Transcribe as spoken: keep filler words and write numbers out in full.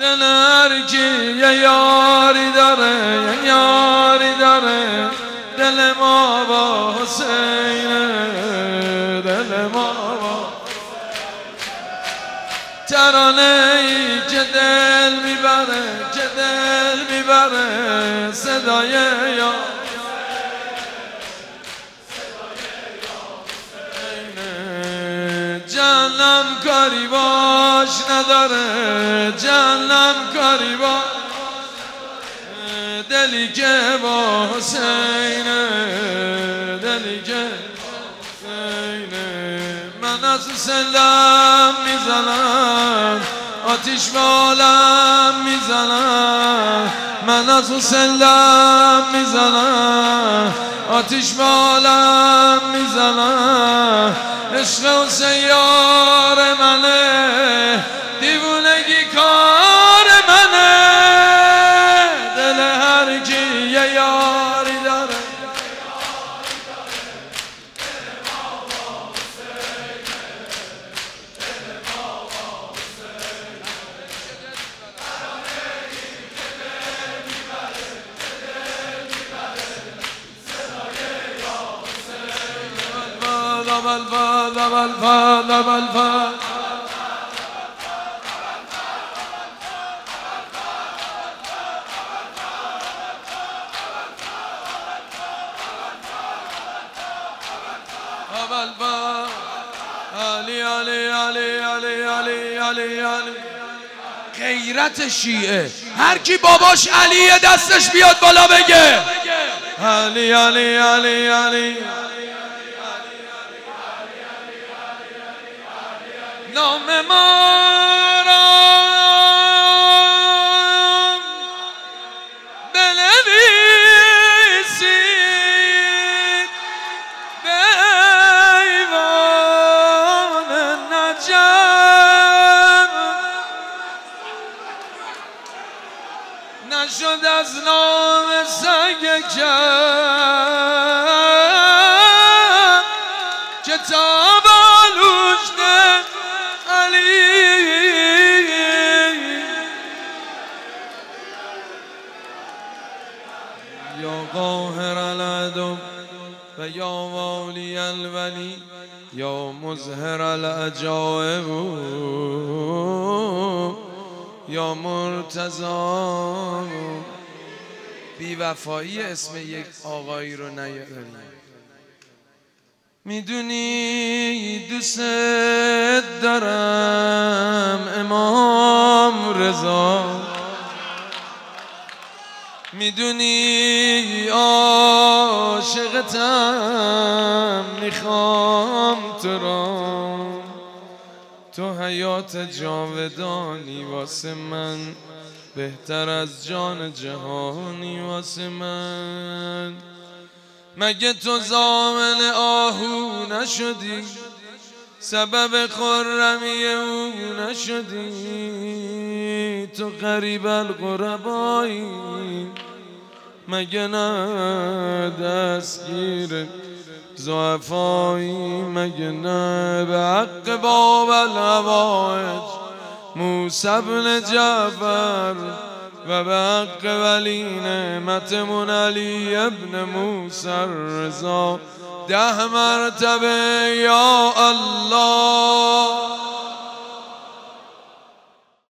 دل هر کی یه یاری داره، یه یاری داره، دل ما با حسینه، دل ما با ترانه ای که دل میبره، که دل میبره، صدای یا جهنم کاری باش نداره، جهنم کاری باش دلی که با حسینه، دلی که حسینه. من از سلم میزنم، آتیش بالم میزنم، من از سلم میزنم، آتیش بالم میزنم. عشق حسین یار منه، دیوونگی کار منه، دل هر کی یه یاری داره. بالفضل بالفضل بالفضل علی علی علی علی علی علی علی. غیرت شیعه، هر کی باباش علیه دستش بیاد بالا بگه علی علی علی علی. نام ما را بنویسید به ایوان نجم، نشد از نام سنگ کم کتاب آلوشته یا قاهر العدو و یا والی الولی یا مظهر العجائب یا مرتضی. بی وفایی اسم یک آقایی رو نیاریم. میدونی دوست دارم امام رضا، میدونی عاشقتم، میخوام تو را، تو حیات جاودانی واسه من، بهتر از جان جهانی واسه من. مگه تو ضامن آهو نشدی، سبب خرمی او نشدی، تو غریب الغربایی، مگه نه دستگیر ضعفایی، مگه نه به حق باب الهوایج موسی بن جعفر و به حق ولی نعمتمون علی ابن موسی الرضا ده مرتبه یا الله.